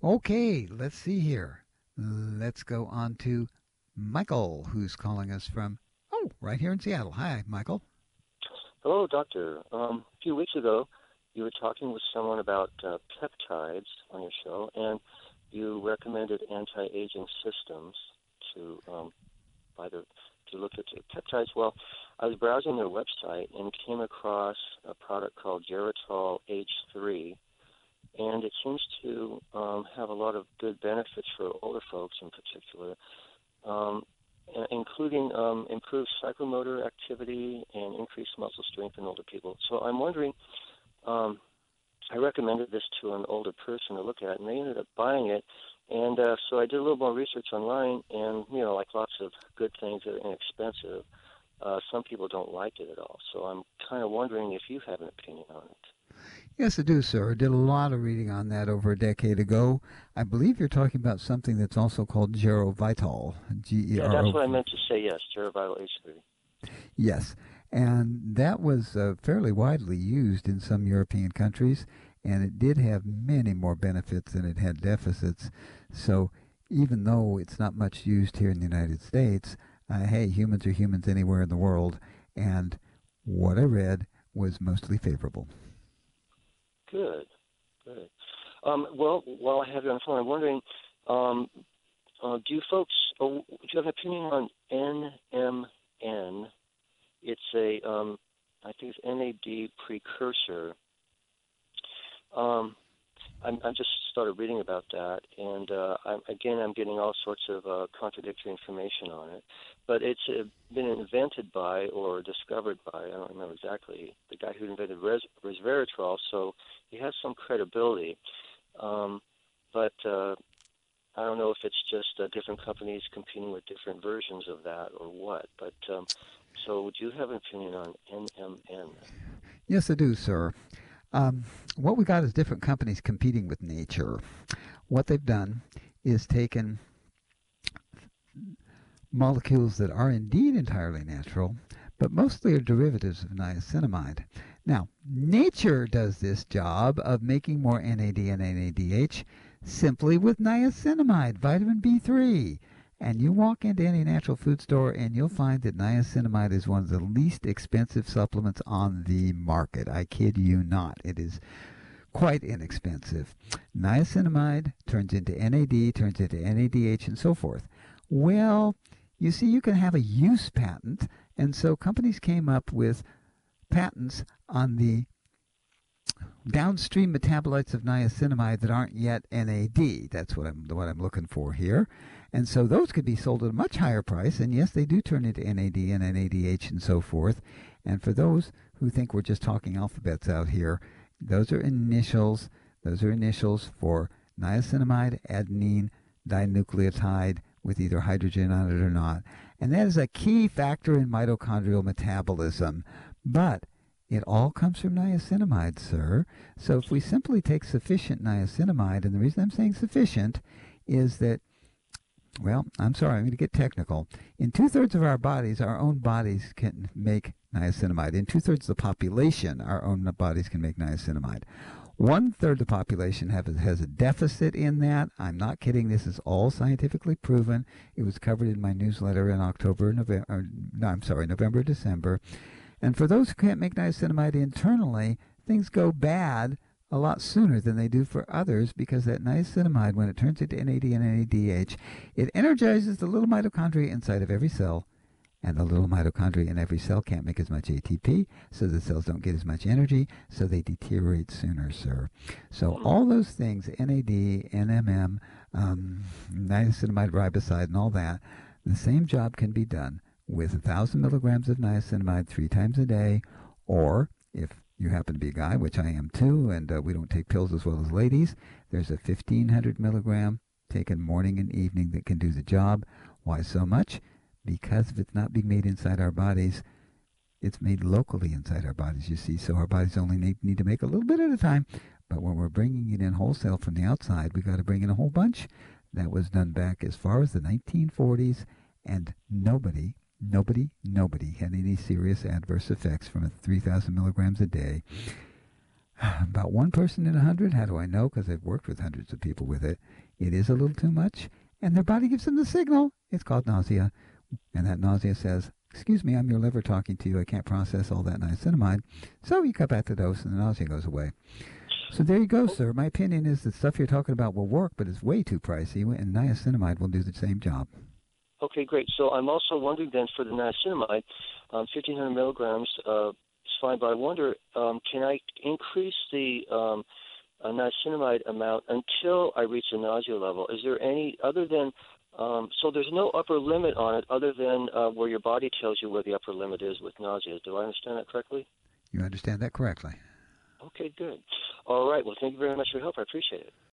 Okay, let's see here. Let's go on to Michael, who's calling us from, right here in Seattle. Hi, Michael. Hello, doctor. A few weeks ago, you were talking with someone about peptides on your show, and you recommended anti-aging systems to either to look at the peptides. Well, I was browsing their website and came across a product called Geritol H3, and it seems to have a lot of good benefits for older folks in particular. Um, Including improved psychomotor activity and increased muscle strength in older people. So I'm wondering, um, I recommended this to an older person to look at, and they ended up buying it. And so I did a little more research online, and, like lots of good things that are inexpensive, some people don't like it at all. So I'm kind of wondering if you have an opinion on it. Yes, I do, sir. I did a lot of reading on that over a decade ago. I believe you're talking about something that's also called Gerovital, Yeah, that's Gero. what I meant to say, yes, Gerovital H3. Yes, and that was fairly widely used in some European countries, and it did have many more benefits than it had deficits. So even though it's not much used here in the United States, hey, humans are humans anywhere in the world, and what I read was mostly favorable. Good, good. Well, while I have you on the phone, I'm wondering, um, do you folks, do you have an opinion on NMN? It's I think it's NAD precursor. Um, I just started reading about that, and I'm getting all sorts of contradictory information on it. But it's been invented by or discovered by, I don't remember exactly, the guy who invented resveratrol, so he has some credibility. But I don't know if it's just different companies competing with different versions of that or what. But so would you have an opinion on NMN? Yes, I do, sir. Um, what we got is different companies competing with nature. What they've done is taken molecules that are indeed entirely natural, but mostly are derivatives of niacinamide. Now, nature does this job of making more NAD and NADH simply with niacinamide, vitamin B3. And you walk into any natural food store and you'll find that niacinamide is one of the least expensive supplements on the market. I kid you not. It is quite inexpensive. Niacinamide turns into NAD, turns into NADH, and so forth. Well, you see, you can have a use patent, and so companies came up with patents on the downstream metabolites of niacinamide that aren't yet NAD. That's what I'm looking for here. And so those could be sold at a much higher price, and yes, they do turn into NAD and NADH and so forth. And for those who think we're just talking alphabets out here, those are initials. Those are initials for niacinamide, adenine, dinucleotide with either hydrogen on it or not. And that is a key factor in mitochondrial metabolism. But it all comes from niacinamide, sir. So if we simply take sufficient niacinamide, and the reason I'm saying sufficient is that, well, I'm sorry, I'm going to get technical. In two-thirds of our bodies, our own bodies can make niacinamide. In two-thirds of the population, our own bodies can make niacinamide. One-third of the population has a deficit in that. I'm not kidding. This is all scientifically proven. It was covered in my newsletter in November, December. And for those who can't make niacinamide internally, things go bad a lot sooner than they do for others because that niacinamide, when it turns into NAD and NADH, it energizes the little mitochondria inside of every cell, and the little mitochondria in every cell can't make as much ATP, so the cells don't get as much energy, so they deteriorate sooner, sir. So all those things, NAD, NMM, niacinamide riboside, and all that, the same job can be done with 1,000 milligrams of niacinamide 3 times a day, or if you happen to be a guy, which I am too, and we don't take pills as well as ladies, there's a 1,500 milligram taken morning and evening that can do the job. Why so much? Because if it's not being made inside our bodies, it's made locally inside our bodies, you see. So our bodies only need to make a little bit at a time. But when we're bringing it in wholesale from the outside, we got to bring in a whole bunch. That was done back as far as the 1940s, and nobody had any serious adverse effects from 3,000 milligrams a day. About one person in 100. How do I know? Because I've worked with hundreds of people with it. It is a little too much, and their body gives them the signal. It's called nausea, and that nausea says, "Excuse me, I'm your liver talking to you. I can't process all that niacinamide." So you cut back the dose, and the nausea goes away. So there you go, sir. My opinion is the stuff you're talking about will work, but it's way too pricey, and niacinamide will do the same job. Okay, great. So I'm also wondering then for the niacinamide, 1,500 milligrams is fine, but I wonder, can I increase the niacinamide amount until I reach a nausea level? Is there any, other than, so there's no upper limit on it other than where your body tells you where the upper limit is with nausea. Do I understand that correctly? You understand that correctly. Okay, good. All right. Well, thank you very much for your help. I appreciate it.